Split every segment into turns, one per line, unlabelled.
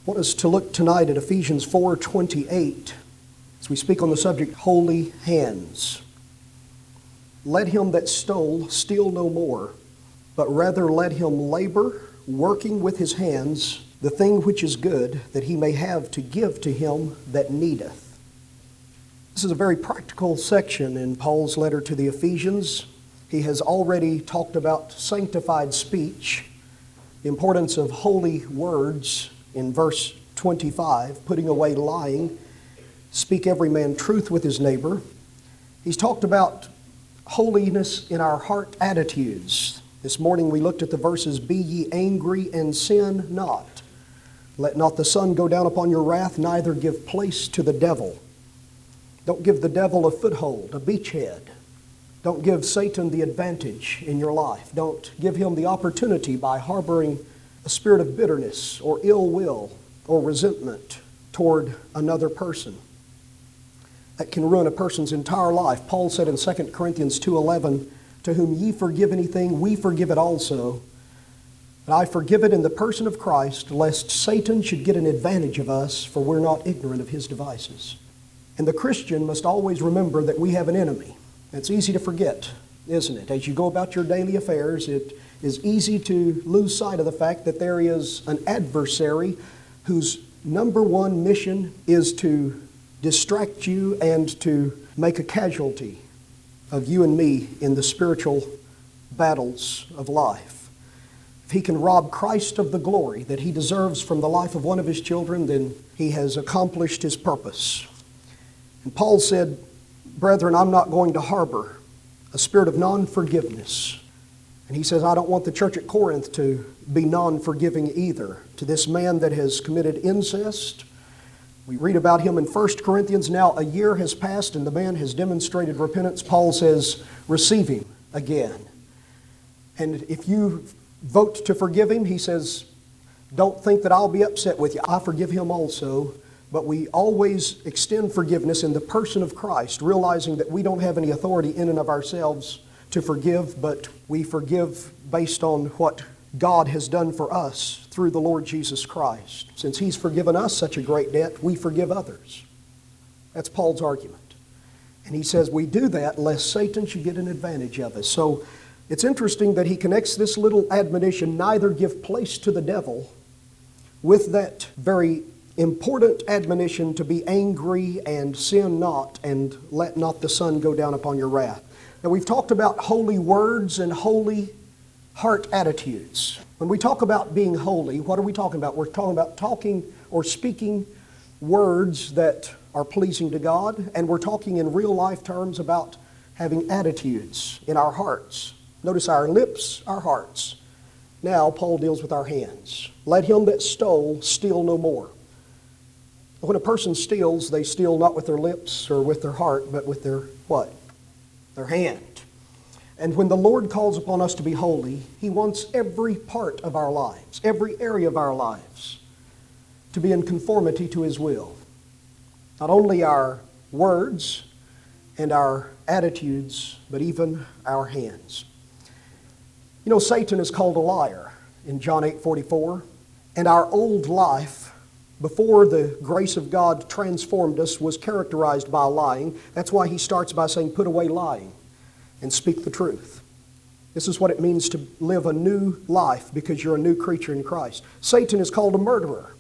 I want us to look tonight at Ephesians 4:28 as we speak on the subject, holy hands. Let him that stole steal no more, but rather let him labor, working with his hands, the thing which is good, that he may have to give to him that needeth. This is a very practical section in Paul's letter to the Ephesians. He has already talked about sanctified speech, the importance of holy words in verse 25, putting away lying, speak every man truth with his neighbor. He's talked about holiness in our heart attitudes. This morning we looked at the verses, be ye angry and sin not. Let not the sun go down upon your wrath, neither give place to the devil. Don't give the devil a foothold, a beachhead. Don't give Satan the advantage in your life. Don't give him the opportunity by harboring a spirit of bitterness or ill will or resentment toward another person. That can ruin a person's entire life. Paul said in 2 Corinthians 2:11, to whom ye forgive anything, we forgive it also. But I forgive it in the person of Christ, lest Satan should get an advantage of us, for we're not ignorant of his devices. And the Christian must always remember that we have an enemy. It's easy to forget, isn't it? As you go about your daily affairs, it is easy to lose sight of the fact that there is an adversary whose number one mission is to distract you and to make a casualty of you and me in the spiritual battles of life. If he can rob Christ of the glory that he deserves from the life of one of his children, then he has accomplished his purpose. And Paul said, brethren, I'm not going to harbor a spirit of non-forgiveness. And he says, I don't want the church at Corinth to be non-forgiving either. To this man that has committed incest, we read about him in 1 Corinthians. Now a year has passed and the man has demonstrated repentance. Paul says, receive him again. And if you vote to forgive him, he says, don't think that I'll be upset with you. I forgive him also. But we always extend forgiveness in the person of Christ, realizing that we don't have any authority in and of ourselves to forgive, but we forgive based on what God has done for us through the Lord Jesus Christ. Since He's forgiven us such a great debt, we forgive others. That's Paul's argument. And he says we do that lest Satan should get an advantage of us. So it's interesting that he connects this little admonition, neither give place to the devil, with that very important admonition to be angry and sin not, and let not the sun go down upon your wrath. Now we've talked about holy words and holy heart attitudes. When we talk about being holy, what are we talking about? We're talking about talking or speaking words that are pleasing to God, and we're talking in real life terms about having attitudes in our hearts. Notice our lips, our hearts. Now Paul deals with our hands. Let him that stole steal no more. When a person steals, they steal not with their lips or with their heart, but with their what? Their hand. And when the Lord calls upon us to be holy, He wants every part of our lives, every area of our lives, to be in conformity to His will. Not only our words and our attitudes, but even our hands. You know, Satan is called a liar in John 8:44, and our old life before the grace of God transformed us was characterized by lying. That's why he starts by saying, put away lying and speak the truth. This is what it means to live a new life because you're a new creature in Christ. Satan is called a murderer.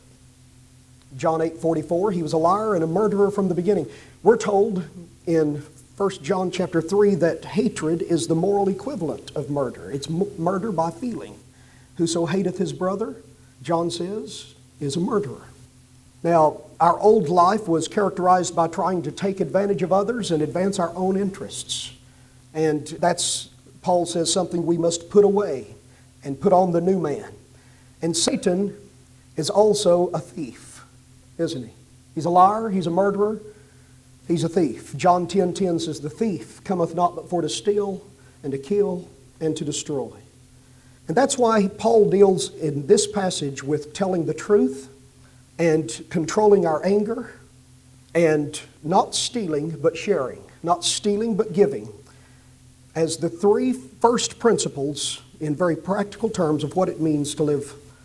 John 8:44, he was a liar and a murderer from the beginning. We're told in 1 John chapter 3 that hatred is the moral equivalent of murder. It's murder by feeling. Whoso hateth his brother, John says, is a murderer. Now, our old life was characterized by trying to take advantage of others and advance our own interests. And that's, Paul says, something we must put away and put on the new man. And Satan is also a thief, isn't he? He's a liar, he's a murderer, he's a thief. John 10:10 says, the thief cometh not but for to steal and to kill and to destroy. And that's why Paul deals in this passage with telling the truth and controlling our anger, and not stealing but sharing, not stealing but giving, as the three first principles in very practical terms of what it means to live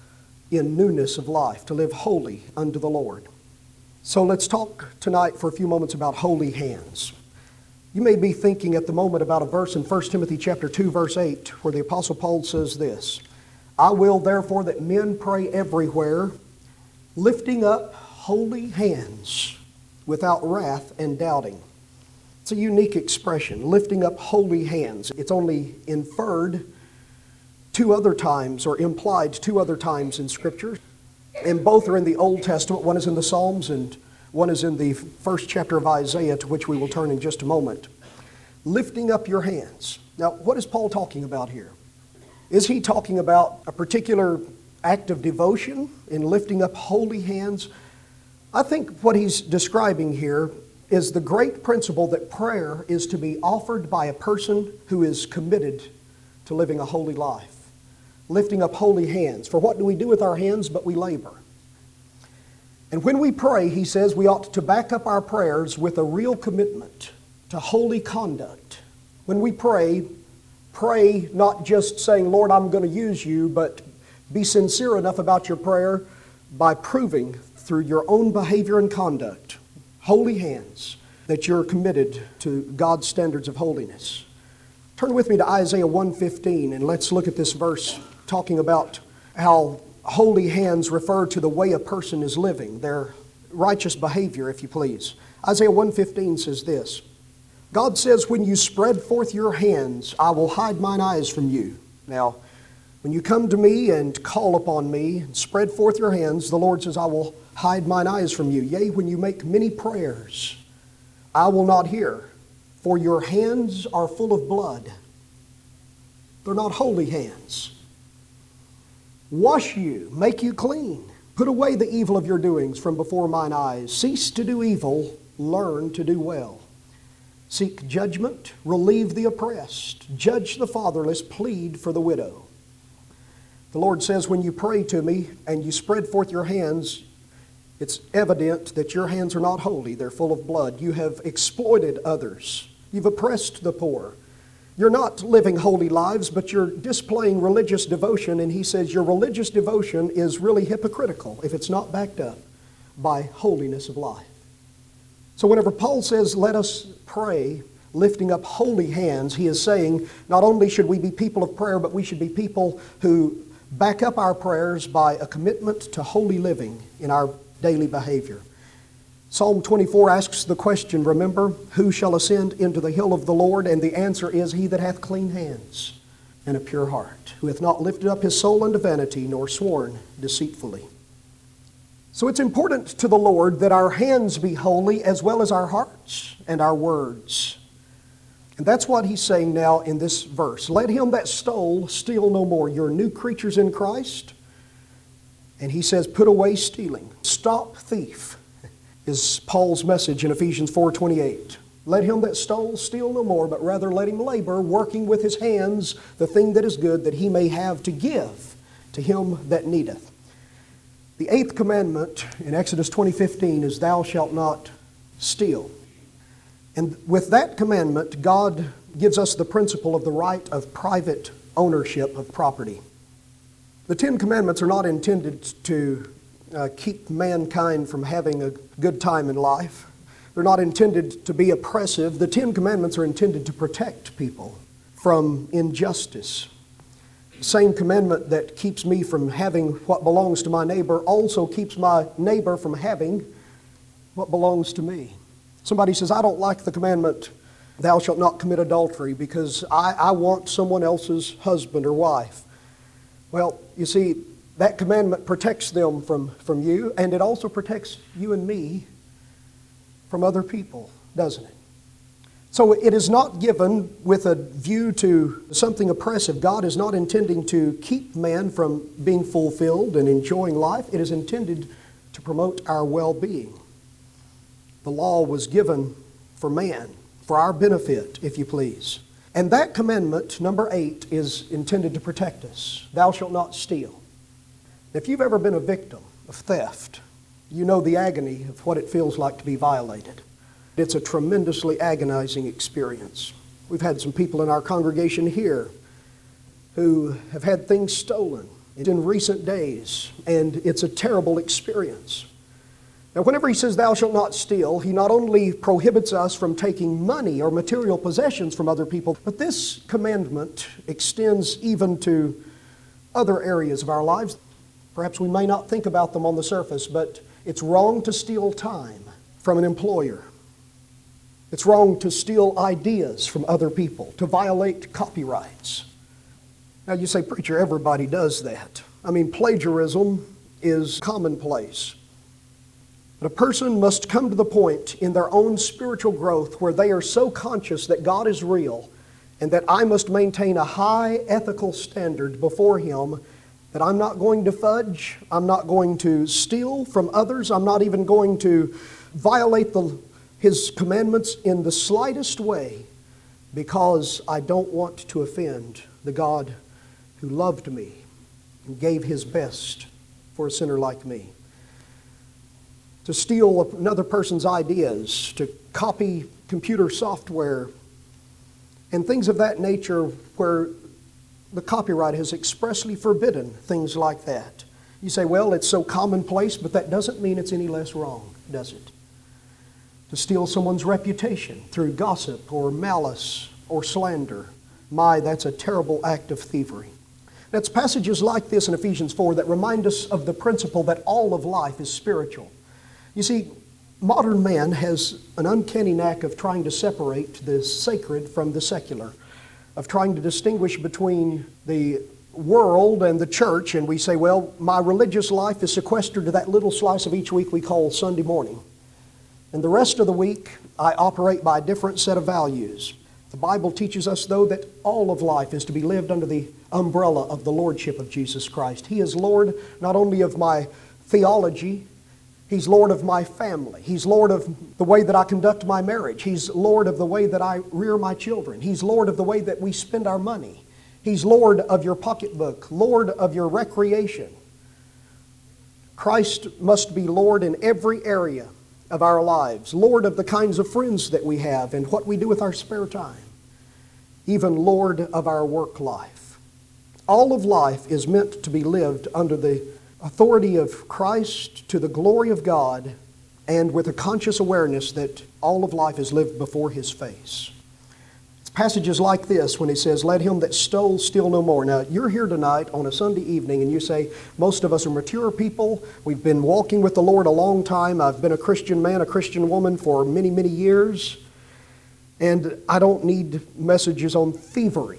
in newness of life, to live holy unto the Lord. So let's talk tonight for a few moments about holy hands. You may be thinking at the moment about a verse in 1 Timothy chapter 2, verse 8, where the Apostle Paul says this, I will therefore that men pray everywhere, lifting up holy hands without wrath and doubting. It's a unique expression, lifting up holy hands. It's only inferred two other times, or implied two other times in Scripture. And both are in the Old Testament. One is in the Psalms and one is in the first chapter of Isaiah, to which we will turn in just a moment. Lifting up your hands. Now, what is Paul talking about here? Is he talking about a particular act of devotion in lifting up holy hands? I think what he's describing here is the great principle that prayer is to be offered by a person who is committed to living a holy life. Lifting up holy hands. For what do we do with our hands but we labor? And when we pray, he says, we ought to back up our prayers with a real commitment to holy conduct. When we pray not just saying, Lord, I'm going to use you, but be sincere enough about your prayer by proving through your own behavior and conduct, holy hands, that you're committed to God's standards of holiness. Turn with me to Isaiah 1:15 and let's look at this verse talking about how holy hands refer to the way a person is living, their righteous behavior, if you please. Isaiah 1:15 says this, God says, when you spread forth your hands, I will hide mine eyes from you. Now, when you come to me and call upon me and spread forth your hands, the Lord says, I will hide mine eyes from you. Yea, when you make many prayers, I will not hear, for your hands are full of blood. They're not holy hands. Wash you, make you clean. Put away the evil of your doings from before mine eyes. Cease to do evil, learn to do well. Seek judgment, relieve the oppressed, judge the fatherless, plead for the widow. The Lord says, when you pray to me and you spread forth your hands, it's evident that your hands are not holy. They're full of blood. You have exploited others. You've oppressed the poor. You're not living holy lives, but you're displaying religious devotion. And he says your religious devotion is really hypocritical if it's not backed up by holiness of life. So whenever Paul says, let us pray, lifting up holy hands, he is saying not only should we be people of prayer, but we should be people who back up our prayers by a commitment to holy living in our daily behavior. Psalm 24 asks the question, remember, who shall ascend into the hill of the Lord? And the answer is, he that hath clean hands and a pure heart, who hath not lifted up his soul unto vanity, nor sworn deceitfully. So it's important to the Lord that our hands be holy as well as our hearts and our words. And that's what he's saying now in this verse. Let him that stole steal no more. You're new creatures in Christ. And he says, put away stealing. Stop thief is Paul's message in Ephesians 4:28. Let him that stole steal no more, but rather let him labor, working with his hands the thing that is good, that he may have to give to him that needeth. The 8th commandment in Exodus 20:15 is, thou shalt not steal. And with that commandment, God gives us the principle of the right of private ownership of property. The 10 commandments are not intended to keep mankind from having a good time in life. They're not intended to be oppressive. The 10 commandments are intended to protect people from injustice. The same commandment that keeps me from having what belongs to my neighbor also keeps my neighbor from having what belongs to me. Somebody says, I don't like the commandment, thou shalt not commit adultery, because I want someone else's husband or wife. Well, you see, that commandment protects them from you, and it also protects you and me from other people, doesn't it? So it is not given with a view to something oppressive. God is not intending to keep man from being fulfilled and enjoying life. It is intended to promote our well-being. The law was given for man, for our benefit, if you please. And that commandment, number 8, is intended to protect us. Thou shalt not steal. If you've ever been a victim of theft, you know the agony of what it feels like to be violated. It's a tremendously agonizing experience. We've had some people in our congregation here who have had things stolen, in recent days, and it's a terrible experience. Now, whenever he says, "Thou shalt not steal," he not only prohibits us from taking money or material possessions from other people, but this commandment extends even to other areas of our lives. Perhaps we may not think about them on the surface, but it's wrong to steal time from an employer. It's wrong to steal ideas from other people, to violate copyrights. Now you say, "Preacher, everybody does that." I mean, plagiarism is commonplace. But a person must come to the point in their own spiritual growth where they are so conscious that God is real and that I must maintain a high ethical standard before Him, that I'm not going to fudge, I'm not going to steal from others, I'm not even going to violate His commandments in the slightest way, because I don't want to offend the God who loved me and gave His best for a sinner like me. To steal another person's ideas, to copy computer software, and things of that nature where the copyright has expressly forbidden things like that. You say, "Well, it's so commonplace," but that doesn't mean it's any less wrong, does it? To steal someone's reputation through gossip or malice or slander, that's a terrible act of thievery. Now, it's passages like this in Ephesians 4 that remind us of the principle that all of life is spiritual. You see, modern man has an uncanny knack of trying to separate the sacred from the secular, of trying to distinguish between the world and the church, and we say, "Well, my religious life is sequestered to that little slice of each week we call Sunday morning. And the rest of the week, I operate by a different set of values." The Bible teaches us, though, that all of life is to be lived under the umbrella of the Lordship of Jesus Christ. He is Lord not only of my theology, He's Lord of my family. He's Lord of the way that I conduct my marriage. He's Lord of the way that I rear my children. He's Lord of the way that we spend our money. He's Lord of your pocketbook, Lord of your recreation. Christ must be Lord in every area of our lives, Lord of the kinds of friends that we have and what we do with our spare time, even Lord of our work life. All of life is meant to be lived under the authority of Christ, to the glory of God, and with a conscious awareness that all of life is lived before His face. It's passages like this when He says, "Let him that stole steal no more." Now, you're here tonight on a Sunday evening and you say, "Most of us are mature people. We've been walking with the Lord a long time. I've been a Christian man, a Christian woman for many, many years, and I don't need messages on thievery."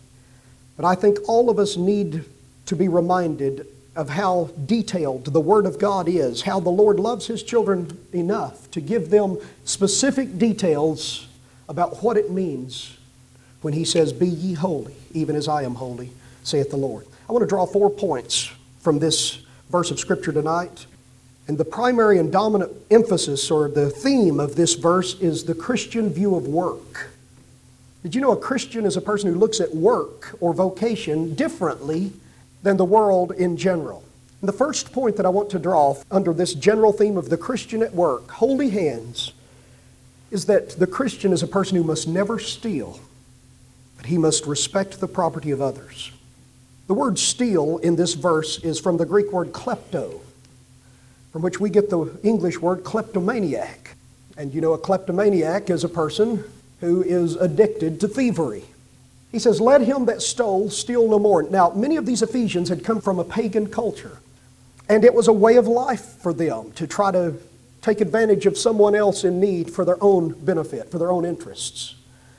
But I think all of us need to be reminded of how detailed the Word of God is, how the Lord loves His children enough to give them specific details about what it means when He says, "Be ye holy, even as I am holy, saith the Lord." I want to draw 4 points from this verse of Scripture tonight. And the primary and dominant emphasis or the theme of this verse is the Christian view of work. Did you know a Christian is a person who looks at work or vocation differently than the world in general? And the first point that I want to draw under this general theme of the Christian at work, holy hands, is that the Christian is a person who must never steal, but he must respect the property of others. The word steal in this verse is from the Greek word klepto, from which we get the English word kleptomaniac. And you know, a kleptomaniac is a person who is addicted to thievery. He says, "Let him that stole steal no more." Now, many of these Ephesians had come from a pagan culture, and it was a way of life for them to try to take advantage of someone else in need for their own benefit, for their own interests.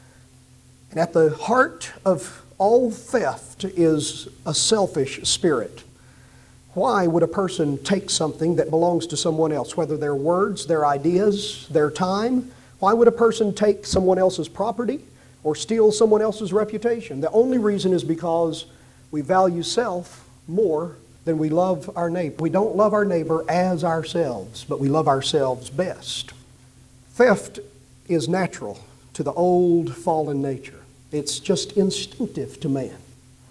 And at the heart of all theft is a selfish spirit. Why would a person take something that belongs to someone else, whether their words, their ideas, their time? Why would a person take someone else's property or steal someone else's reputation? The only reason is because we value self more than we love our neighbor. We don't love our neighbor as ourselves, but we love ourselves best. Theft is natural to the old fallen nature. It's just instinctive to man.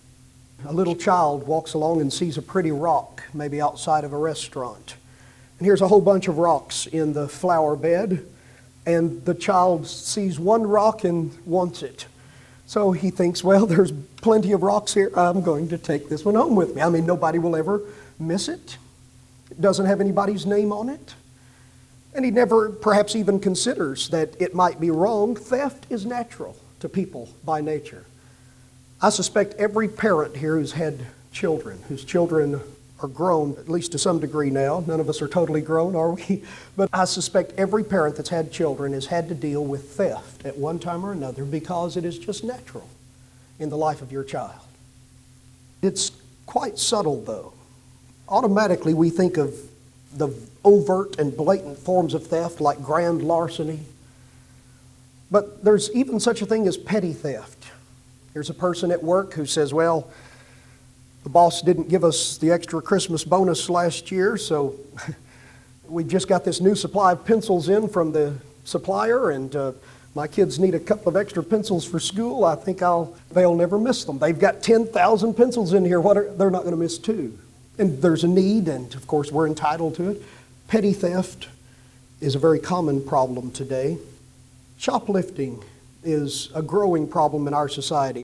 A little child walks along and sees a pretty rock, maybe outside of a restaurant. And here's a whole bunch of rocks in the flower bed, and the child sees one rock and wants it. So he thinks, well, there's plenty of rocks here. I'm going to take this one home with me. I mean, nobody will ever miss it. It doesn't have anybody's name on it. And he never perhaps even considers that it might be wrong. Theft is natural to people by nature. I suspect every parent here who's had children, whose children are grown, at least to some degree now. None of us are totally grown, are we? But I suspect every parent that's had children has had to deal with theft at one time or another because it is just natural in the life of your child. It's quite subtle, though. Automatically, we think of the overt and blatant forms of theft like grand larceny. But there's even such a thing as petty theft. Here's a person at work who says, well, the boss didn't give us the extra Christmas bonus last year, so we just got this new supply of pencils in from the supplier, and my kids need a couple of extra pencils for school. I think they'll never miss them. They've got 10,000 pencils in here. They're not going to miss two. And there's a need, and of course we're entitled to it. Petty theft is a very common problem today. Shoplifting is a growing problem in our society.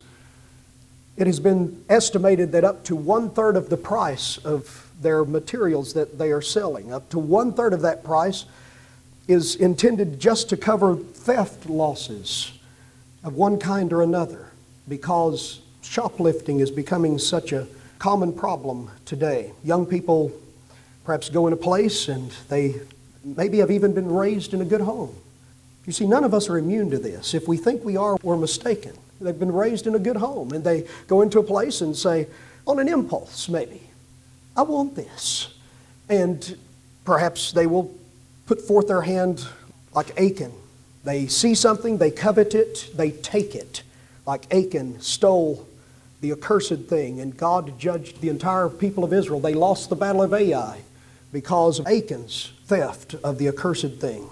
It has been estimated that up to 1/3 of the price of their materials that they are selling, up to 1/3 of that price is intended just to cover theft losses of one kind or another, because shoplifting is becoming such a common problem today. Young people perhaps go in a place and they maybe have even been raised in a good home. You see, none of us are immune to this. If we think we are, we're mistaken. They've been raised in a good home, and they go into a place and say, on an impulse maybe, I want this. And perhaps they will put forth their hand like Achan. They see something, they covet it, they take it. Like Achan stole the accursed thing, and God judged the entire people of Israel. They lost the battle of Ai because of Achan's theft of the accursed thing.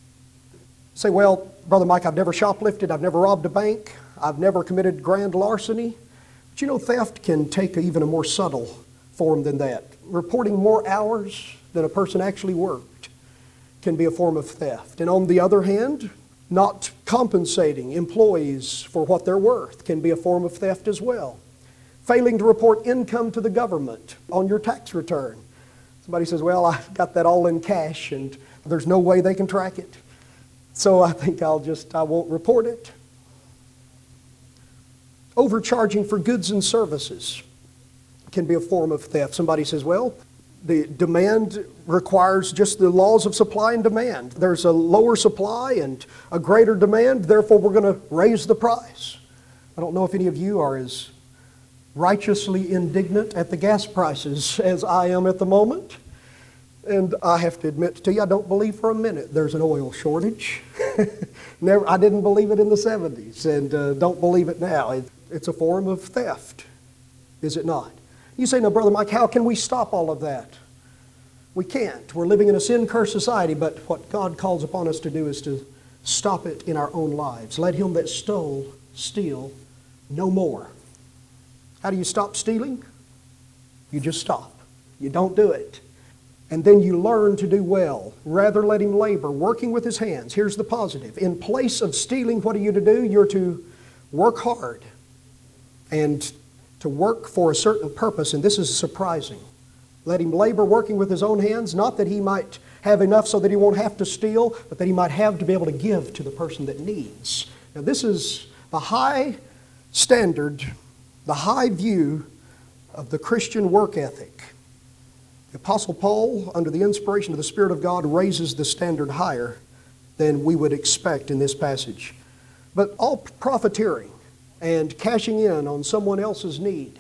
Say, well, Brother Mike, I've never shoplifted, I've never robbed a bank, I've never committed grand larceny. But you know, theft can take even a more subtle form than that. Reporting more hours than a person actually worked can be a form of theft. And on the other hand, not compensating employees for what they're worth can be a form of theft as well. Failing to report income to the government on your tax return. Somebody says, well, I got that all in cash and there's no way they can track it. So I think I won't report it. Overcharging for goods and services can be a form of theft. Somebody says, well, the demand requires just the laws of supply and demand. There's a lower supply and a greater demand, therefore we're going to raise the price. I don't know if any of you are as righteously indignant at the gas prices as I am at the moment. And I have to admit to you, I don't believe for a minute there's an oil shortage. I didn't believe it in the 70s, and don't believe it now. It's a form of theft, is it not? You say, no, Brother Mike, how can we stop all of that? We can't. We're living in a sin-cursed society, but what God calls upon us to do is to stop it in our own lives. Let him that stole steal no more. How do you stop stealing? You just stop. You don't do it. And then you learn to do well. Rather let him labor, working with his hands. Here's the positive. In place of stealing, what are you to do? You're to work hard and to work for a certain purpose. And this is surprising. Let him labor, working with his own hands, not that he might have enough so that he won't have to steal, but that he might have to be able to give to the person that needs. Now this is the high standard, the high view of the Christian work ethic. The Apostle Paul, under the inspiration of the Spirit of God, raises the standard higher than we would expect in this passage. But all profiteering and cashing in on someone else's need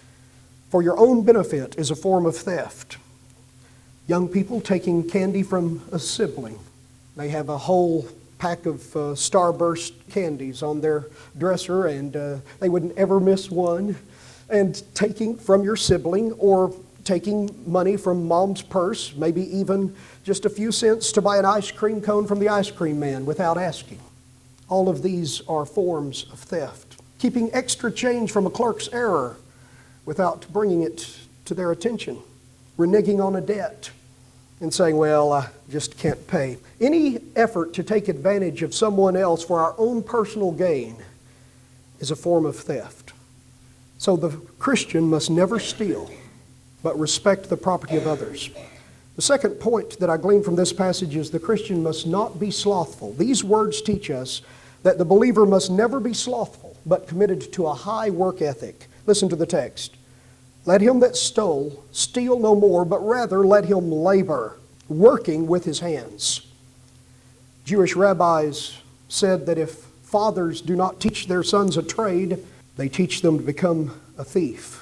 for your own benefit is a form of theft. Young people taking candy from a sibling. They have a whole pack of Starburst candies on their dresser, and they wouldn't ever miss one. And taking from your sibling, or taking money from mom's purse, maybe even just a few cents to buy an ice cream cone from the ice cream man without asking. All of these are forms of theft. Keeping extra change from a clerk's error without bringing it to their attention. Reneging on a debt and saying, well, I just can't pay. Any effort to take advantage of someone else for our own personal gain is a form of theft. So the Christian must never steal, but respect the property of others. The second point that I glean from this passage is the Christian must not be slothful. These words teach us that the believer must never be slothful, but committed to a high work ethic. Listen to the text. Let him that stole steal no more, but rather let him labor, working with his hands. Jewish rabbis said that if fathers do not teach their sons a trade, they teach them to become a thief.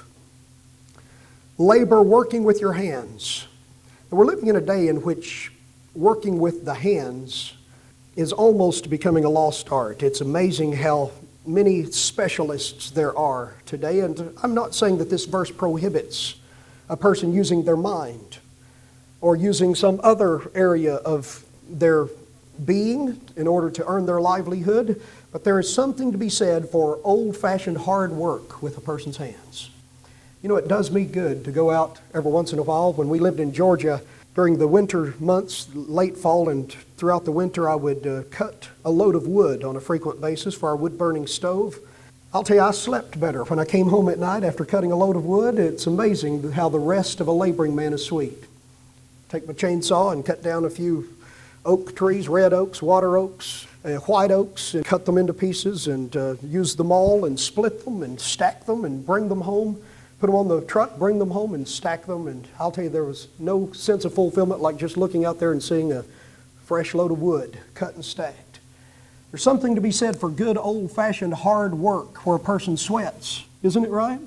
Labor, working with your hands. And we're living in a day in which working with the hands is almost becoming a lost art. It's amazing how many specialists there are today, and I'm not saying that this verse prohibits a person using their mind or using some other area of their being in order to earn their livelihood, but there is something to be said for old-fashioned hard work with a person's hands. You know, it does me good to go out every once in a while. When we lived in Georgia during the winter months, late fall and throughout the winter, I would cut a load of wood on a frequent basis for our wood-burning stove. I'll tell you, I slept better when I came home at night after cutting a load of wood. It's amazing how the rest of a laboring man is sweet. Take my chainsaw and cut down a few oak trees, red oaks, water oaks, white oaks, and cut them into pieces and use them all and split them and stack them and bring them home. Put them on the truck, bring them home and stack them. And I'll tell you, there was no sense of fulfillment like just looking out there and seeing a fresh load of wood cut and stacked. There's something to be said for good old-fashioned hard work where a person sweats. Isn't it right?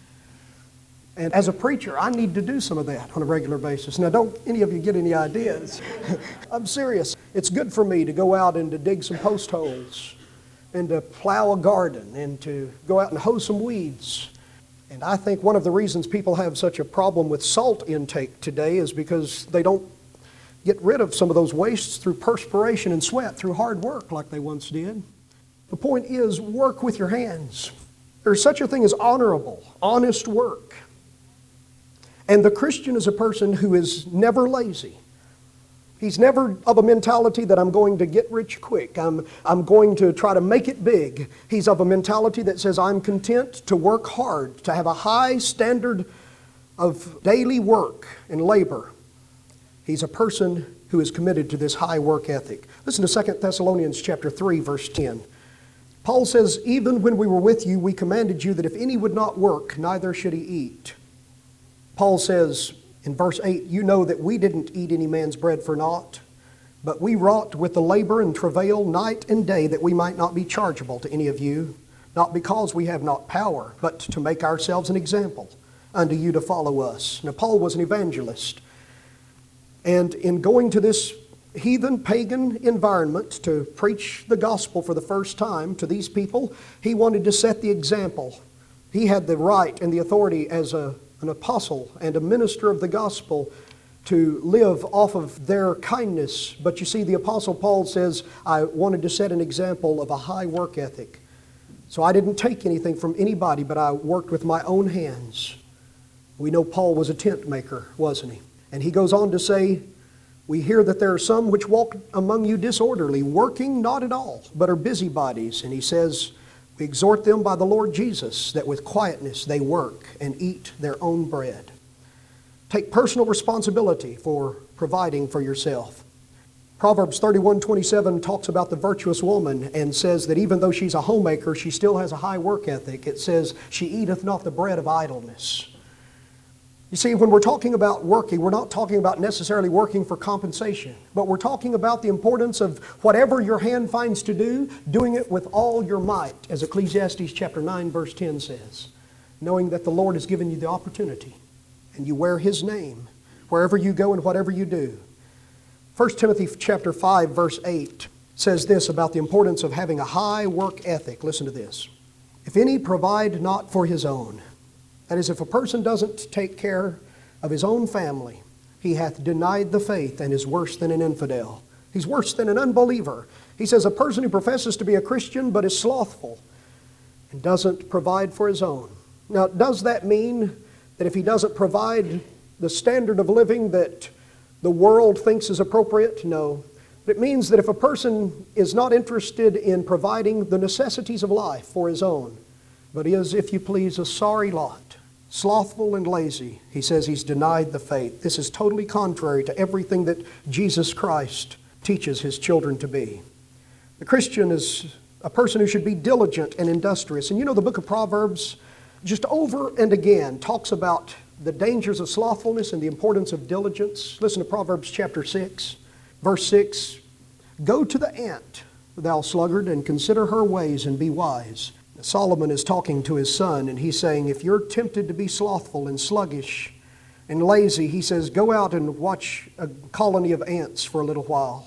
And as a preacher, I need to do some of that on a regular basis. Now, don't any of you get any ideas. I'm serious. It's good for me to go out and to dig some post holes and to plow a garden and to go out and hoe some weeds. And I think one of the reasons people have such a problem with salt intake today is because they don't get rid of some of those wastes through perspiration and sweat, through hard work like they once did. The point is, work with your hands. There's such a thing as honorable, honest work. And the Christian is a person who is never lazy. He's never of a mentality that I'm going to get rich quick. I'm going to try to make it big. He's of a mentality that says I'm content to work hard, to have a high standard of daily work and labor. He's a person who is committed to this high work ethic. Listen to 2 Thessalonians chapter 3, verse 10. Paul says, even when we were with you, we commanded you that if any would not work, neither should he eat. Paul says in verse 8, you know that we didn't eat any man's bread for naught, but we wrought with the labor and travail night and day that we might not be chargeable to any of you, not because we have not power, but to make ourselves an example unto you to follow us. Now, Paul was an evangelist. And in going to this heathen, pagan environment to preach the gospel for the first time to these people, he wanted to set the example. He had the right and the authority as an apostle and a minister of the gospel to live off of their kindness. But you see, the Apostle Paul says, I wanted to set an example of a high work ethic. So I didn't take anything from anybody, but I worked with my own hands. We know Paul was a tent maker, wasn't he? And he goes on to say, we hear that there are some which walk among you disorderly, working not at all, but are busybodies. And he says, we exhort them by the Lord Jesus, that with quietness they work and eat their own bread. Take personal responsibility for providing for yourself. Proverbs 31:27 talks about the virtuous woman and says that even though she's a homemaker, she still has a high work ethic. It says, she eateth not the bread of idleness. You see, when we're talking about working, we're not talking about necessarily working for compensation, but we're talking about the importance of whatever your hand finds to do, doing it with all your might, as Ecclesiastes chapter 9, verse 10 says, knowing that the Lord has given you the opportunity, and you wear His name wherever you go and whatever you do. 1 Timothy chapter 5, verse 8 says this about the importance of having a high work ethic. Listen to this. If any provide not for his own, that is, if a person doesn't take care of his own family, he hath denied the faith and is worse than an infidel. He's worse than an unbeliever. He says a person who professes to be a Christian but is slothful and doesn't provide for his own. Now, does that mean that if he doesn't provide the standard of living that the world thinks is appropriate? No. It means that if a person is not interested in providing the necessities of life for his own, but is, if you please, a sorry lot, slothful and lazy, he says he's denied the faith. This is totally contrary to everything that Jesus Christ teaches His children to be. The Christian is a person who should be diligent and industrious. And you know, the book of Proverbs just over and again talks about the dangers of slothfulness and the importance of diligence. Listen to Proverbs chapter 6, verse 6. Go to the ant, thou sluggard, and consider her ways and be wise. Solomon is talking to his son, and he's saying, if you're tempted to be slothful and sluggish and lazy, he says, go out and watch a colony of ants for a little while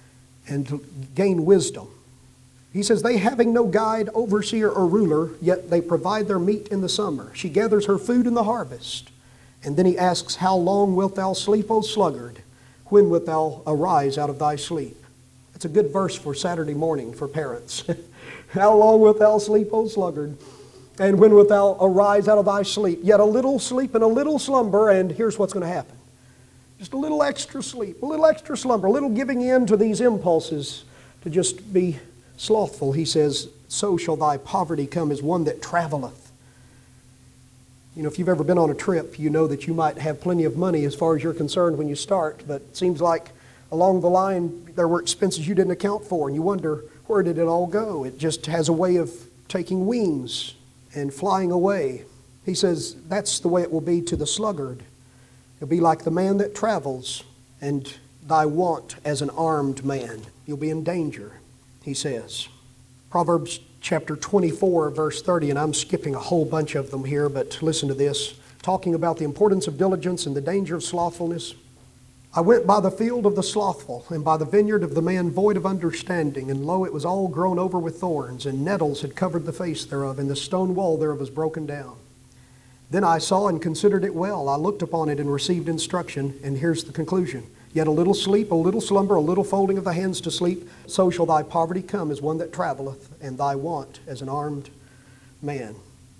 and gain wisdom. He says, they having no guide, overseer, or ruler, yet they provide their meat in the summer. She gathers her food in the harvest. And then he asks, how long wilt thou sleep, O sluggard? When wilt thou arise out of thy sleep? That's a good verse for Saturday morning for parents. How long wilt thou sleep, O sluggard? And when wilt thou arise out of thy sleep? Yet a little sleep and a little slumber, and here's what's going to happen. Just a little extra sleep, a little extra slumber, a little giving in to these impulses to just be slothful. He says, so shall thy poverty come as one that traveleth. You know, if you've ever been on a trip, you know that you might have plenty of money as far as you're concerned when you start, but it seems like along the line there were expenses you didn't account for, and you wonder, where did it all go? It just has a way of taking wings and flying away. He says, that's the way it will be to the sluggard. It'll be like the man that travels, and thy want as an armed man. You'll be in danger, he says. Proverbs chapter 24, verse 30, and I'm skipping a whole bunch of them here, but listen to this. Talking about the importance of diligence and the danger of slothfulness. I went by the field of the slothful, and by the vineyard of the man void of understanding, and lo, it was all grown over with thorns, and nettles had covered the face thereof, and the stone wall thereof was broken down. Then I saw and considered it well. I looked upon it and received instruction, and here's the conclusion. Yet a little sleep, a little slumber, a little folding of the hands to sleep, so shall thy poverty come as one that traveleth, and thy want as an armed man.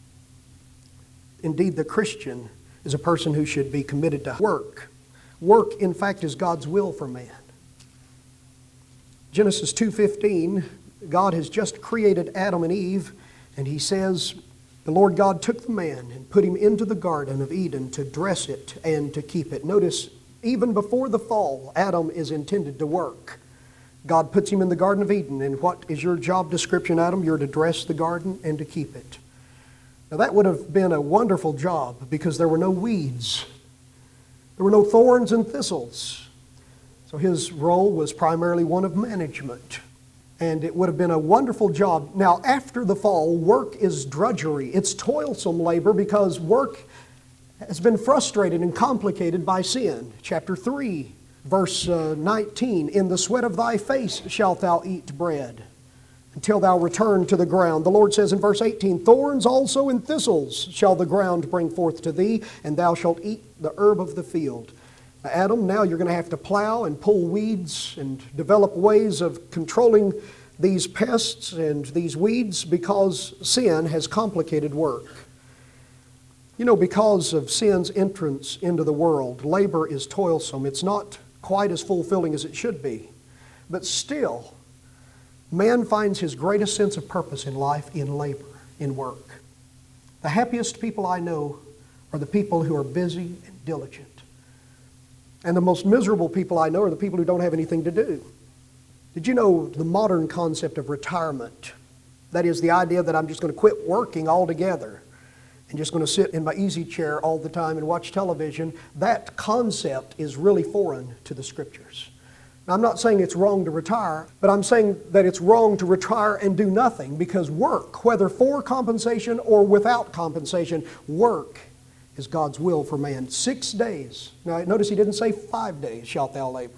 Indeed, the Christian is a person who should be committed to work. Work, in fact, is God's will for man. Genesis 2:15, God has just created Adam and Eve, and He says, the Lord God took the man and put him into the Garden of Eden to dress it and to keep it. Notice, even before the fall, Adam is intended to work. God puts him in the Garden of Eden, and what is your job description, Adam? You're to dress the garden and to keep it. Now that would have been a wonderful job because there were no weeds. There were no thorns and thistles. So his role was primarily one of management. And it would have been a wonderful job. Now, after the fall, work is drudgery. It's toilsome labor because work has been frustrated and complicated by sin. Chapter 3, verse 19, in the sweat of thy face shalt thou eat bread until thou return to the ground. The Lord says in verse 18, thorns also and thistles shall the ground bring forth to thee, and thou shalt eat the herb of the field. Adam, now you're going to have to plow and pull weeds and develop ways of controlling these pests and these weeds because sin has complicated work. You know, because of sin's entrance into the world, labor is toilsome. It's not quite as fulfilling as it should be. But still, man finds his greatest sense of purpose in life in labor, in work. The happiest people I know are the people who are busy and diligent. And the most miserable people I know are the people who don't have anything to do. Did you know the modern concept of retirement? That is the idea that I'm just going to quit working altogether and just going to sit in my easy chair all the time and watch television. That concept is really foreign to the Scriptures. Now, I'm not saying it's wrong to retire, but I'm saying that it's wrong to retire and do nothing because work, whether for compensation or without compensation, work is God's will for man. 6 days. Now notice He didn't say 5 days shalt thou labor.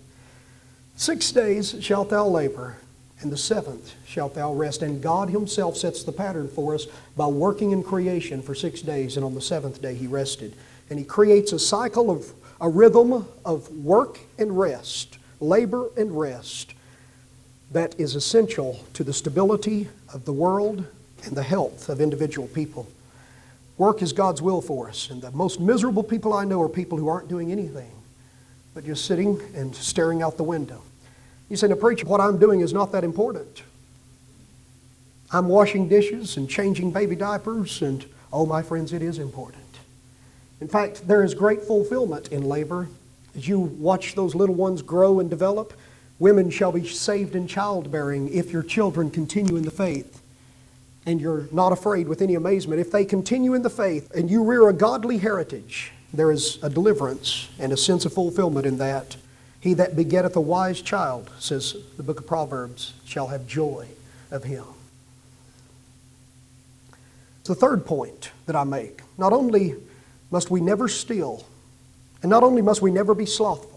6 days shalt thou labor, and the seventh shalt thou rest. And God Himself sets the pattern for us by working in creation for 6 days, and on the seventh day He rested. And He creates a cycle of a rhythm of work and rest, labor and rest, that is essential to the stability of the world and the health of individual people. Work is God's will for us, and the most miserable people I know are people who aren't doing anything but just sitting and staring out the window. You say, "Now, preacher, what I'm doing is not that important. I'm washing dishes and changing baby diapers," and oh, my friends, it is important. In fact, there is great fulfillment in labor. As you watch those little ones grow and develop, women shall be saved in childbearing if your children continue in the faith. And you're not afraid with any amazement. If they continue in the faith and you rear a godly heritage, there is a deliverance and a sense of fulfillment in that. "He that begetteth a wise child," says the book of Proverbs, "shall have joy of him." The third point that I make, not only must we never steal, and not only must we never be slothful,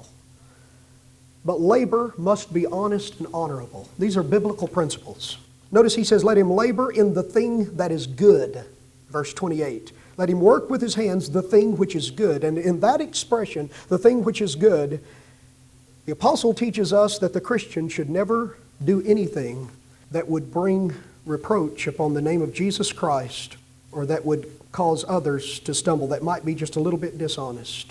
but labor must be honest and honorable. These are biblical principles. Notice he says, "Let him labor in the thing that is good." Verse 28. Let him work with his hands the thing which is good. And in that expression, the thing which is good, the apostle teaches us that the Christian should never do anything that would bring reproach upon the name of Jesus Christ, or that would cause others to stumble, that might be just a little bit dishonest.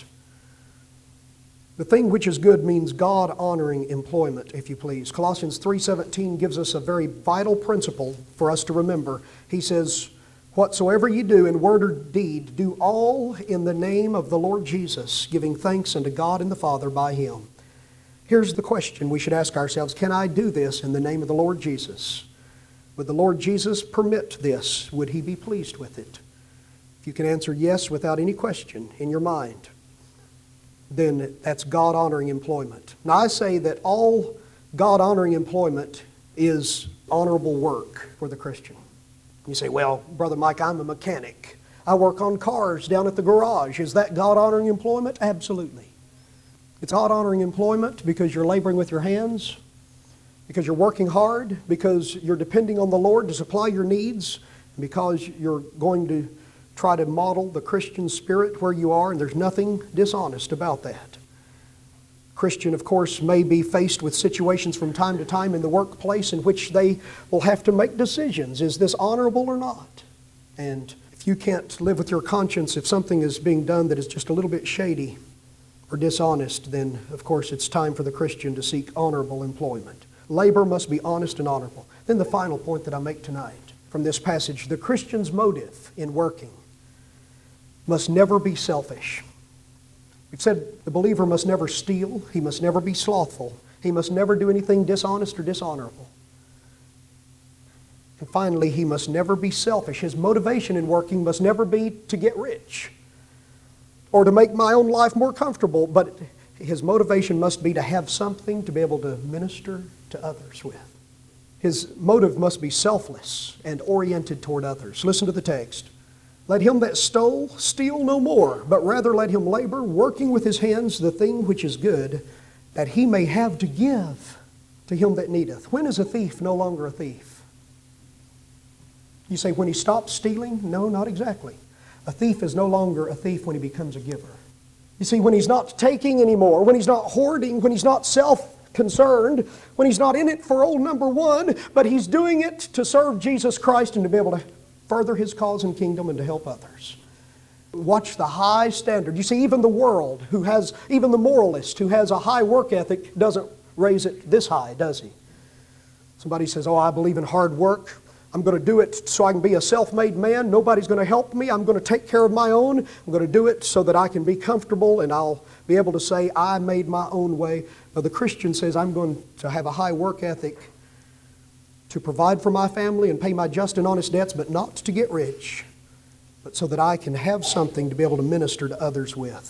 The thing which is good means God-honoring employment, if you please. Colossians 3:17 gives us a very vital principle for us to remember. He says, "Whatsoever ye do in word or deed, do all in the name of the Lord Jesus, giving thanks unto God and the Father by Him." Here's the question we should ask ourselves: can I do this in the name of the Lord Jesus? Would the Lord Jesus permit this? Would He be pleased with it? If you can answer yes without any question in your mind, then that's God-honoring employment. Now, I say that all God-honoring employment is honorable work for the Christian. You say, "Well, Brother Mike, I'm a mechanic. I work on cars down at the garage. Is that God-honoring employment?" Absolutely. It's God-honoring employment because you're laboring with your hands, because you're working hard, because you're depending on the Lord to supply your needs, because you're going to try to model the Christian spirit where you are, and there's nothing dishonest about that. Christian, of course, may be faced with situations from time to time in the workplace in which they will have to make decisions. Is this honorable or not? And if you can't live with your conscience, if something is being done that is just a little bit shady or dishonest, then of course it's time for the Christian to seek honorable employment. Labor must be honest and honorable. Then the final point that I make tonight from this passage: the Christian's motive in working must never be selfish. We've said the believer must never steal. He must never be slothful. He must never do anything dishonest or dishonorable. And finally, he must never be selfish. His motivation in working must never be to get rich or to make my own life more comfortable, but his motivation must be to have something to be able to minister to others with. His motive must be selfless and oriented toward others. Listen to the text. "Let him that stole steal no more, but rather let him labor, working with his hands the thing which is good, that he may have to give to him that needeth." When is a thief no longer a thief? You say, when he stops stealing? No, not exactly. A thief is no longer a thief when he becomes a giver. You see, when he's not taking anymore, when he's not hoarding, when he's not self-concerned, when he's not in it for old number one, but he's doing it to serve Jesus Christ and to be able to further His cause and kingdom and to help others. Watch the high standard. You see, even the world, even the moralist who has a high work ethic doesn't raise it this high, does he? Somebody says, "Oh, I believe in hard work. I'm going to do it so I can be a self-made man. Nobody's going to help me. I'm going to take care of my own. I'm going to do it so that I can be comfortable and I'll be able to say I made my own way." Now, the Christian says, "I'm going to have a high work ethic to provide for my family and pay my just and honest debts, but not to get rich, but so that I can have something to be able to minister to others with,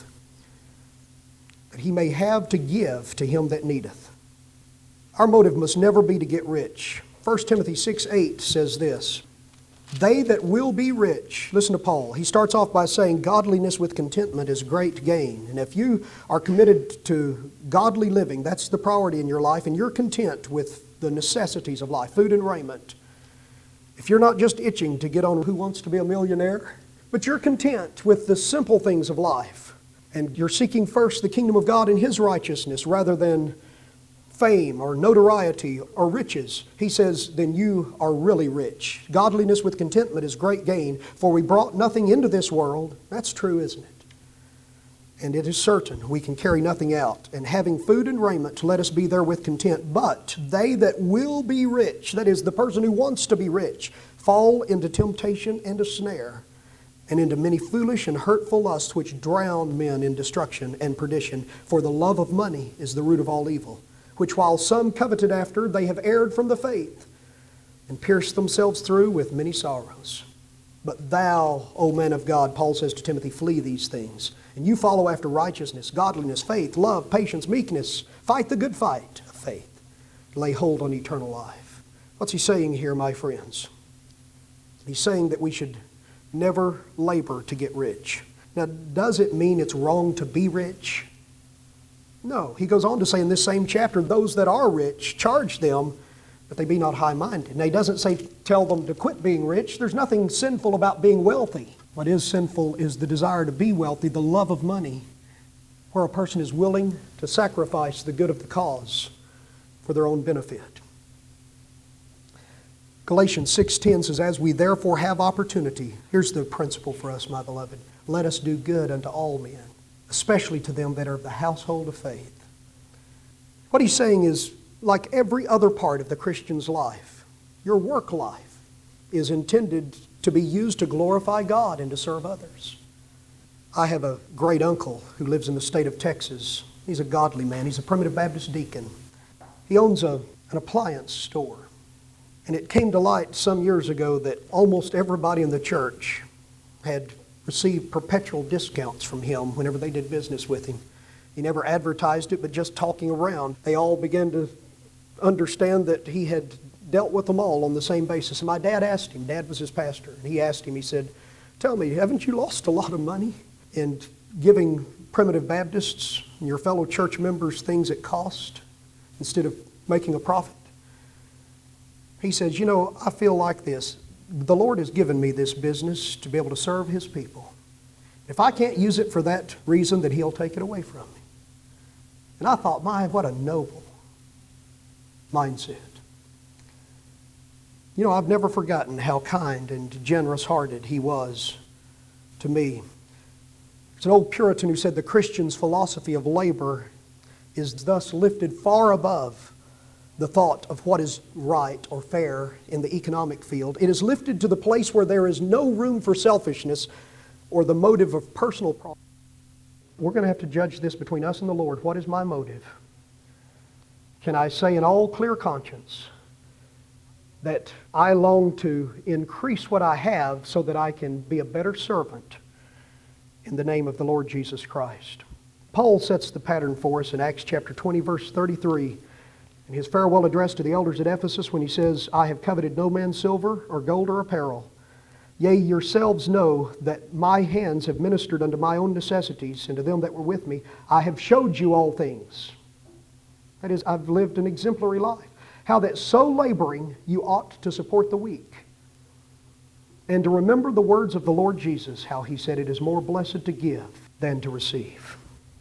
that he may have to give to him that needeth." Our motive must never be to get rich. 1 Timothy 6:8 says this: "They that will be rich," listen to Paul, he starts off by saying, "Godliness with contentment is great gain." And if you are committed to godly living, that's the priority in your life, and you're content with the necessities of life, food and raiment. If you're not just itching to get on Who Wants to Be a Millionaire, but you're content with the simple things of life, and you're seeking first the kingdom of God and His righteousness rather than fame or notoriety or riches, he says, then you are really rich. Godliness with contentment is great gain, for we brought nothing into this world. That's true, isn't it? And it is certain we can carry nothing out. And having food and raiment, let us be therewith content. But they that will be rich, that is, the person who wants to be rich, fall into temptation and a snare, and into many foolish and hurtful lusts, which drown men in destruction and perdition. For the love of money is the root of all evil, which while some coveted after, they have erred from the faith, and pierced themselves through with many sorrows. But thou, O man of God, Paul says to Timothy, flee these things. And you follow after righteousness, godliness, faith, love, patience, meekness. Fight the good fight of faith. Lay hold on eternal life. What's he saying here, my friends? He's saying that we should never labor to get rich. Now, does it mean it's wrong to be rich? No. He goes on to say in this same chapter, those that are rich, charge them that they be not high-minded. Now, he doesn't say tell them to quit being rich. There's nothing sinful about being wealthy. What is sinful is the desire to be wealthy, the love of money, where a person is willing to sacrifice the good of the cause for their own benefit. Galatians 6:10 says, as we therefore have opportunity, here's the principle for us, my beloved, let us do good unto all men, especially to them that are of the household of faith. What he's saying is, like every other part of the Christian's life, your work life is intended to be used to glorify God and to serve others. I have a great uncle who lives in the state of Texas. He's a godly man. He's a Primitive Baptist deacon. He owns an appliance store. And it came to light some years ago that almost everybody in the church had received perpetual discounts from him whenever they did business with him. He never advertised it, but just talking around, they all began to understand that he had dealt with them all on the same basis. And my dad asked him, Dad was his pastor, and he asked him, he said, tell me, haven't you lost a lot of money in giving Primitive Baptists and your fellow church members things at cost instead of making a profit? He says, you know, I feel like this. The Lord has given me this business to be able to serve His people. If I can't use it for that reason, then He'll take it away from me. And I thought, my, what a noble mindset. You know, I've never forgotten how kind and generous-hearted he was to me. There's an old Puritan who said the Christian's philosophy of labor is thus lifted far above the thought of what is right or fair in the economic field. It is lifted to the place where there is no room for selfishness or the motive of personal profit. We're going to have to judge this between us and the Lord. What is my motive? Can I say in all clear conscience that I long to increase what I have so that I can be a better servant in the name of the Lord Jesus Christ? Paul sets the pattern for us in Acts chapter 20, verse 33, in his farewell address to the elders at Ephesus, when he says, I have coveted no man's silver or gold or apparel. Yea, yourselves know that my hands have ministered unto my own necessities, and to them that were with me I have showed you all things. That is, I've lived an exemplary life. How that so laboring you ought to support the weak. And to remember the words of the Lord Jesus, how He said it is more blessed to give than to receive.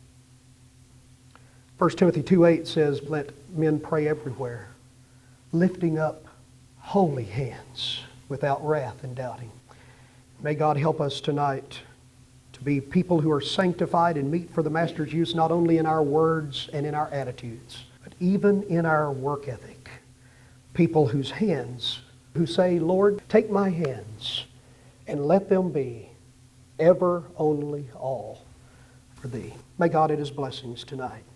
1 Timothy 2:8 says, let men pray everywhere, lifting up holy hands without wrath and doubting. May God help us tonight to be people who are sanctified and meet for the Master's use, not only in our words and in our attitudes, but even in our work ethic. People whose hands, who say, Lord, take my hands and let them be ever only all for Thee. May God add His blessings tonight.